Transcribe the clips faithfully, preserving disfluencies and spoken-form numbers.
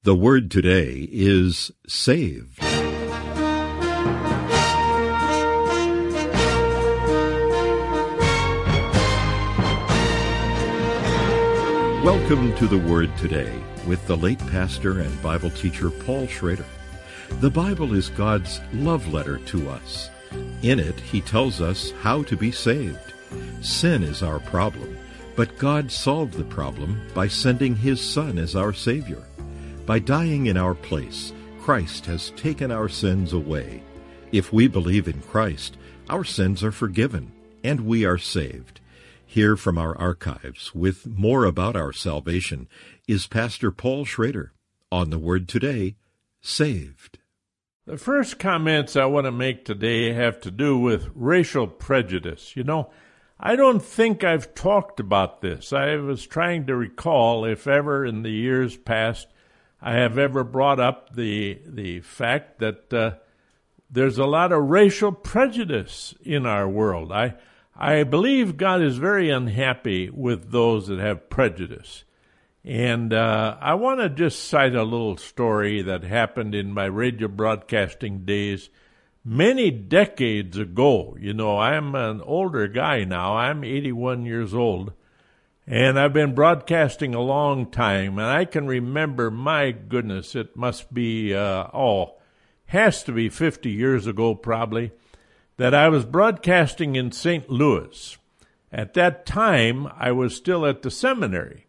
The word today is saved. Welcome to the Word Today with the late pastor and Bible teacher Paul Schrader. The Bible is God's love letter to us. In it, He tells us how to be saved. Sin is our problem, but God solved the problem by sending His Son as our Savior. By dying in our place, Christ has taken our sins away. If we believe in Christ, our sins are forgiven, and we are saved. Here from our archives, with more about our salvation, is Pastor Paul Schrader on the Word Today, Saved. The first comments I want to make today have to do with racial prejudice. You know, I don't think I've talked about this. I was trying to recall if ever in the years past I have ever brought up the the fact that uh, there's a lot of racial prejudice in our world. I I believe God is very unhappy with those that have prejudice. And uh, I want to just cite a little story that happened in my radio broadcasting days many decades ago. You know, I'm an older guy now. I'm eighty-one years old. And I've been broadcasting a long time. And I can remember, my goodness, it must be, uh, oh, has to be fifty years ago probably, that I was broadcasting in Saint Louis. At that time, I was still at the seminary.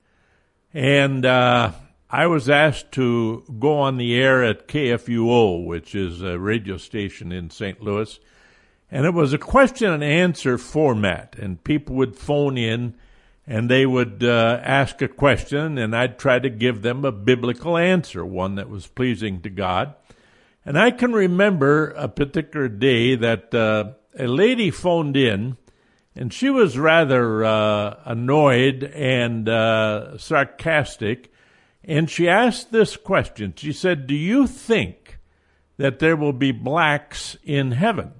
And uh, I was asked to go on the air at K F U O, which is a radio station in Saint Louis. And it was a question and answer format. And people would phone in and they would uh, ask a question, and I'd try to give them a biblical answer, one that was pleasing to God. And I can remember a particular day that uh, a lady phoned in, and she was rather uh, annoyed and uh, sarcastic, and she asked this question. She said, "Do you think that there will be blacks in heaven?"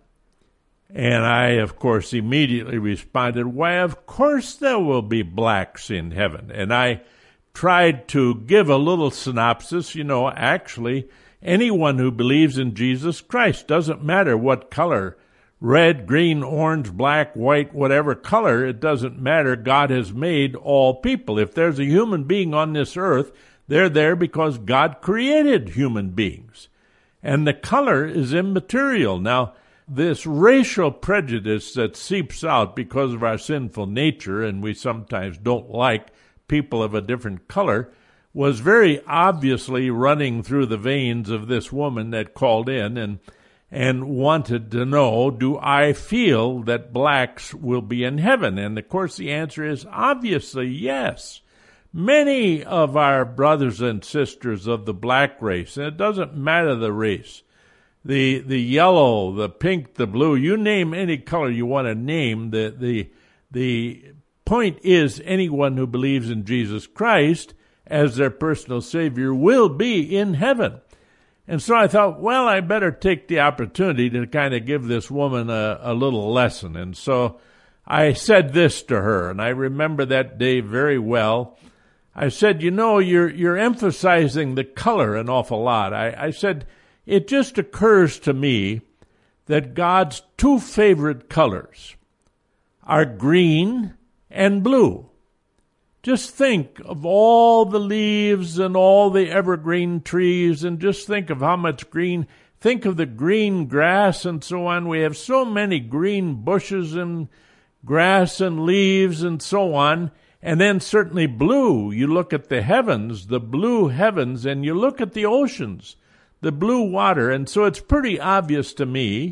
And I, of course, immediately responded, "Why, of course there will be blacks in heaven." And I tried to give a little synopsis. You know, actually, anyone who believes in Jesus Christ, doesn't matter what color, red, green, orange, black, white, whatever color, it doesn't matter. God has made all people. If there's a human being on this earth, they're there because God created human beings. And the color is immaterial. Now, this racial prejudice that seeps out because of our sinful nature, and we sometimes don't like people of a different color, was very obviously running through the veins of this woman that called in and and wanted to know, do I feel that blacks will be in heaven? And of course the answer is obviously yes. Many of our brothers and sisters of the black race, and it doesn't matter the race, the the yellow, the pink, the blue, you name any color you want to name, the the the point is anyone who believes in Jesus Christ as their personal Savior will be in heaven. And so I thought, well, I better take the opportunity to kind of give this woman a, a little lesson. And so I said this to her, and I remember that day very well. I said, you know, you're you're emphasizing the color an awful lot. I, I said, it just occurs to me that God's two favorite colors are green and blue. Just think of all the leaves and all the evergreen trees, and just think of how much green. Think of the green grass and so on. We have so many green bushes and grass and leaves and so on. And then certainly blue. You look at the heavens, the blue heavens, and you look at the oceans, the blue water. And so it's pretty obvious to me,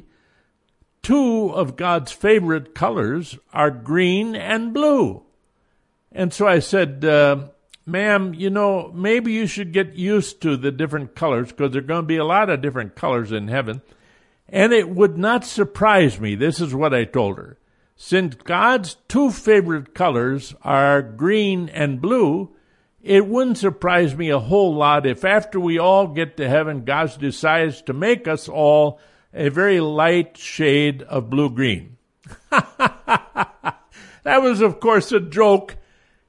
two of God's favorite colors are green and blue. And so I said, uh, ma'am, you know, maybe you should get used to the different colors, because there are going to be a lot of different colors in heaven. And it would not surprise me, this is what I told her, since God's two favorite colors are green and blue, it wouldn't surprise me a whole lot if after we all get to heaven, God decides to make us all a very light shade of blue-green. That was, of course, a joke.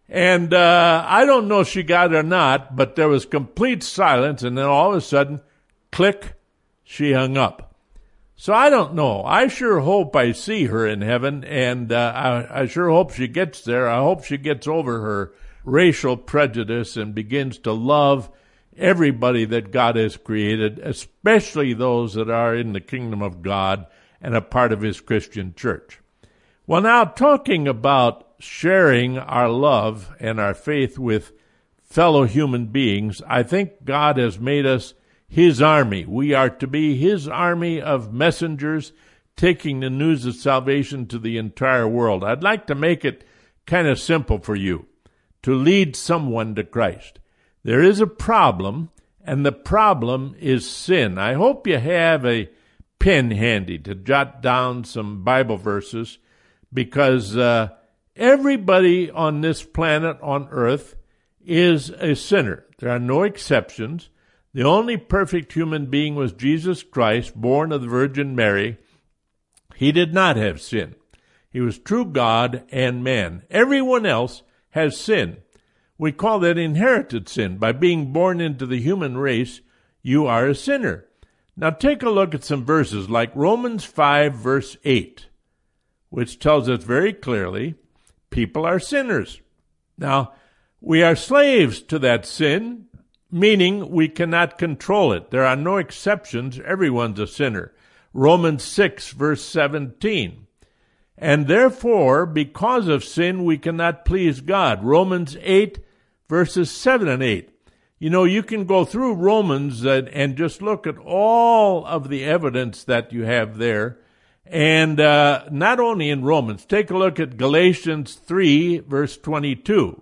And uh, I don't know if she got it or not, but there was complete silence, and then all of a sudden, click, she hung up. So I don't know. I sure hope I see her in heaven, and uh, I, I sure hope she gets there. I hope she gets over her racial prejudice and begins to love everybody that God has created, especially those that are in the kingdom of God and a part of his Christian church. Well, now talking about sharing our love and our faith with fellow human beings, I think God has made us his army. We are to be his army of messengers taking the news of salvation to the entire world. I'd like to make it kind of simple for you to lead someone to Christ. There is a problem, and the problem is sin. I hope you have a pen handy to jot down some Bible verses, because uh, everybody on this planet, on earth, is a sinner. There are no exceptions. The only perfect human being was Jesus Christ, born of the Virgin Mary. He did not have sin. He was true God and man. Everyone else has sin. We call that inherited sin. By being born into the human race, you are a sinner. Now take a look at some verses like Romans five, verse eight, which tells us very clearly people are sinners. Now, we are slaves to that sin, meaning we cannot control it. There are no exceptions. Everyone's a sinner. Romans six, verse seventeen. And therefore, because of sin, we cannot please God. Romans eight, verses seven and eight. You know, you can go through Romans and, and just look at all of the evidence that you have there. And uh, not only in Romans, take a look at Galatians three, verse twenty-two.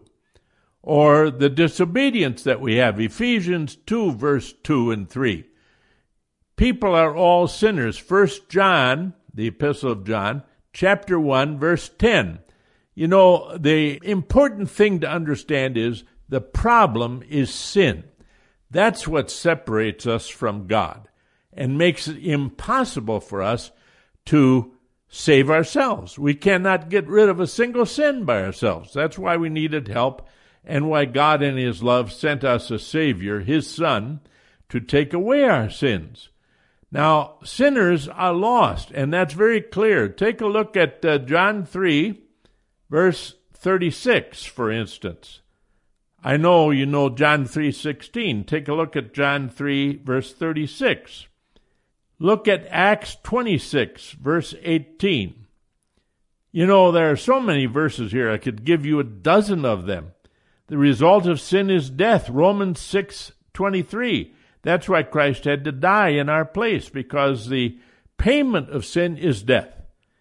Or the disobedience that we have, Ephesians two, verse two and three. People are all sinners. First John, the Epistle of John, chapter one, verse ten. You know, the important thing to understand is the problem is sin. That's what separates us from God and makes it impossible for us to save ourselves. We cannot get rid of a single sin by ourselves. That's why we needed help, and why God in his love sent us a Savior, his Son, to take away our sins. Now, sinners are lost, and that's very clear. Take a look at uh, John three, verse thirty-six, for instance. I know you know John three sixteen. Take a look at John three, verse thirty-six. Look at Acts twenty-six, verse eighteen. You know, there are so many verses here. I could give you a dozen of them. The result of sin is death. Romans six twenty-three. That's why Christ had to die in our place, because the payment of sin is death.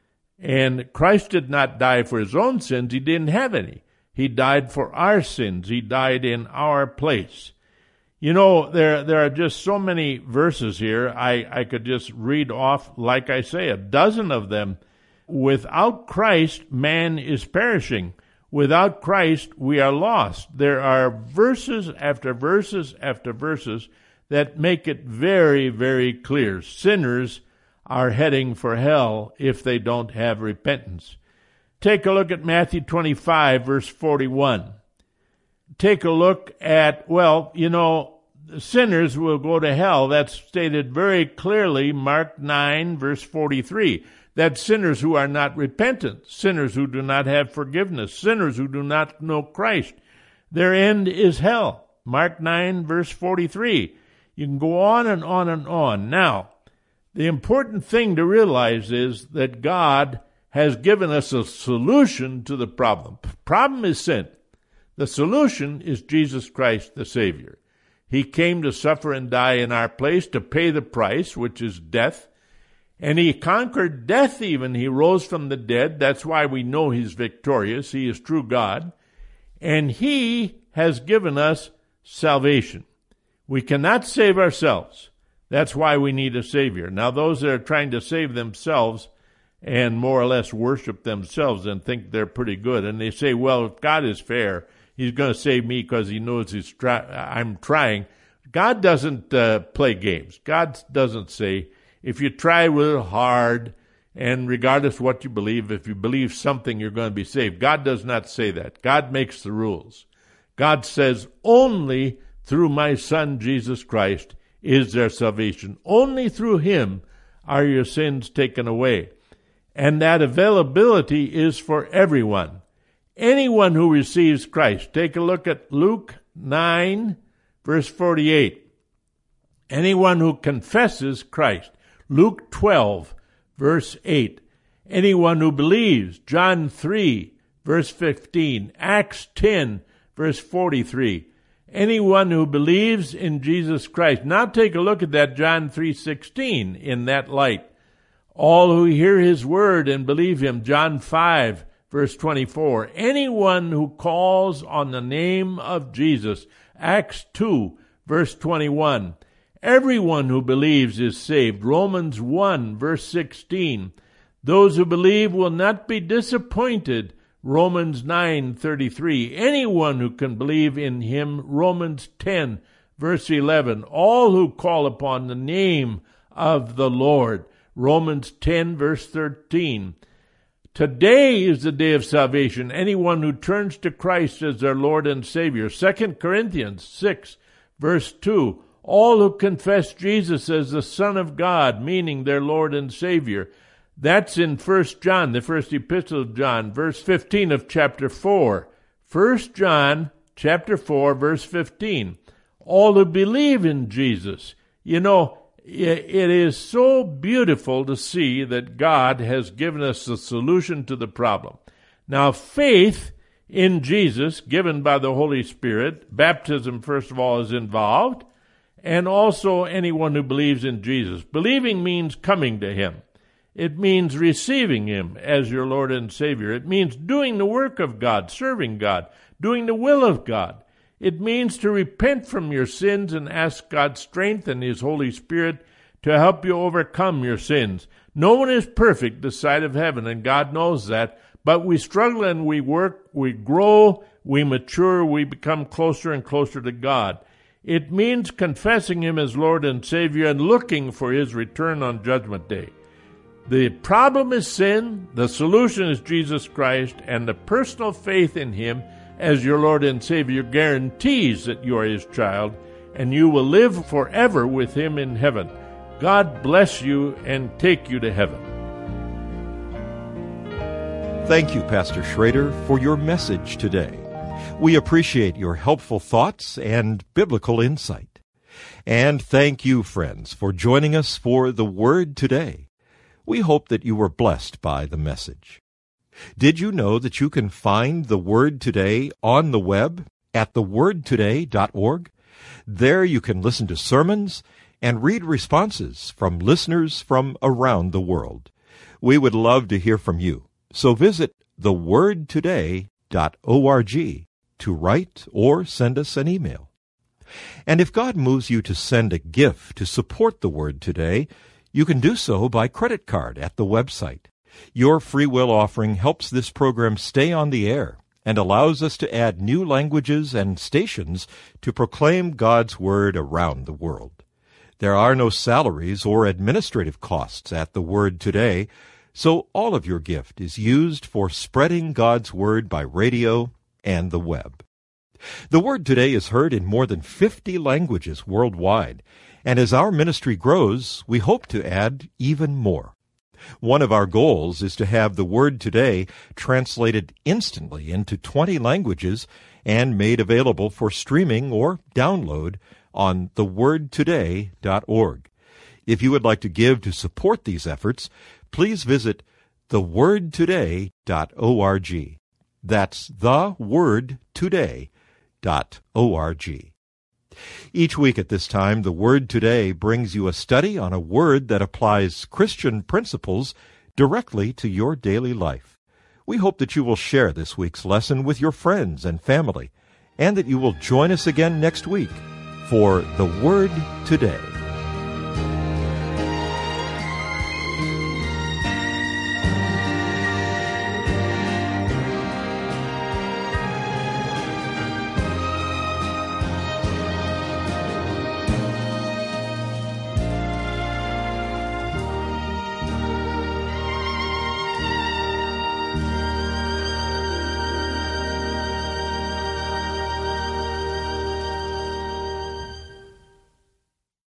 And Christ did not die for his own sins. He didn't have any. He died for our sins. He died in our place. You know, there there are just so many verses here. I, I could just read off, like I say, a dozen of them. Without Christ, man is perishing. Without Christ, we are lost. There are verses after verses after verses that make it very, very clear. Sinners are heading for hell if they don't have repentance. Take a look at Matthew twenty-five, verse forty-one. Take a look at, well, you know, sinners will go to hell. That's stated very clearly, Mark nine, verse forty-three. That sinners who are not repentant, sinners who do not have forgiveness, sinners who do not know Christ, their end is hell. Mark nine, verse forty-three. You can go on and on and on. Now, the important thing to realize is that God has given us a solution to the problem. The problem is sin. The solution is Jesus Christ, the Savior. He came to suffer and die in our place, to pay the price, which is death. And he conquered death even. He rose from the dead. That's why we know he's victorious. He is true God. And he has given us salvation. We cannot save ourselves. That's why we need a Savior. Now, those that are trying to save themselves and more or less worship themselves and think they're pretty good, and they say, well, if God is fair, he's going to save me because he knows he's try- I'm trying. God doesn't uh, play games. God doesn't say, if you try real hard, and regardless of what you believe, if you believe something, you're going to be saved. God does not say that. God makes the rules. God says, only through my Son, Jesus Christ, is there salvation. Only through him are your sins taken away. And that availability is for everyone. Anyone who receives Christ. Take a look at Luke nine, verse forty-eight. Anyone who confesses Christ. Luke twelve, verse eight. Anyone who believes. John three, verse fifteen. Acts ten, verse forty-three. Anyone who believes in Jesus Christ. Now take a look at that John three sixteen in that light. All who hear his word and believe him. John five, verse twenty-four. Anyone who calls on the name of Jesus. Acts two, verse twenty-one. Everyone who believes is saved. Romans one, verse sixteen. Those who believe will not be disappointed. Romans nine, thirty-three. Anyone who can believe in him. Romans ten, verse eleven. All who call upon the name of the Lord. Romans ten, verse thirteen. Today is the day of salvation. Anyone who turns to Christ as their Lord and Savior. Second Corinthians six, verse two. All who confess Jesus as the Son of God, meaning their Lord and Savior. That's in First John, the first epistle of John, verse fifteen of chapter four. First John, chapter four, verse fifteen. All who believe in Jesus. You know, it is so beautiful to see that God has given us the solution to the problem. Now, faith in Jesus, given by the Holy Spirit, baptism, first of all, is involved, and also anyone who believes in Jesus. Believing means coming to him. It means receiving him as your Lord and Savior. It means doing the work of God, serving God, doing the will of God. It means to repent from your sins and ask God's strength and his Holy Spirit to help you overcome your sins. No one is perfect this side of heaven, and God knows that, but we struggle and we work, we grow, we mature, we become closer and closer to God. It means confessing him as Lord and Savior and looking for his return on Judgment Day. The problem is sin, the solution is Jesus Christ, and the personal faith in him as your Lord and Savior guarantees that you are his child, and you will live forever with him in heaven. God bless you and take you to heaven. Thank you, Pastor Schrader, for your message today. We appreciate your helpful thoughts and biblical insight. And thank you, friends, for joining us for The Word Today. We hope that you were blessed by the message. Did you know that you can find The Word Today on the web at the word today dot org? There you can listen to sermons and read responses from listeners from around the world. We would love to hear from you, so visit the word today dot org to write or send us an email. And if God moves you to send a gift to support The Word Today, you can do so by credit card at the website. Your free will offering helps this program stay on the air and allows us to add new languages and stations to proclaim God's Word around the world. There are no salaries or administrative costs at The Word Today, so all of your gift is used for spreading God's Word by radio and the web. The Word Today is heard in more than fifty languages worldwide, and as our ministry grows, we hope to add even more. One of our goals is to have The Word Today translated instantly into twenty languages and made available for streaming or download on the word today dot org. If you would like to give to support these efforts, please visit the word today dot org. That's the word today dot org. Each week at this time, The Word Today brings you a study on a word that applies Christian principles directly to your daily life. We hope that you will share this week's lesson with your friends and family, and that you will join us again next week for The Word Today.